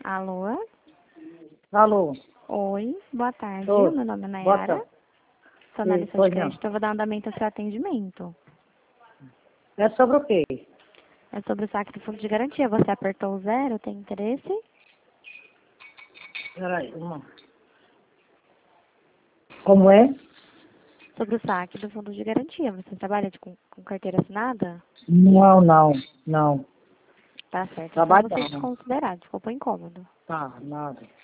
Alô? Alô? Oi, boa tarde. Oi. Meu nome é Boa Nayara. tarde. Sou analista Pois de não. crédito. Eu vou dar andamento ao seu atendimento. É sobre o quê? É sobre o saque do fundo de garantia. Você apertou o 0, tem interesse? Peraí, uma. Como é? Sobre o saque do fundo de garantia. Você trabalha com carteira assinada? Não. Tá certo. Então Trabalho você não. desconsiderar. Desculpa o incômodo. Tá, nada.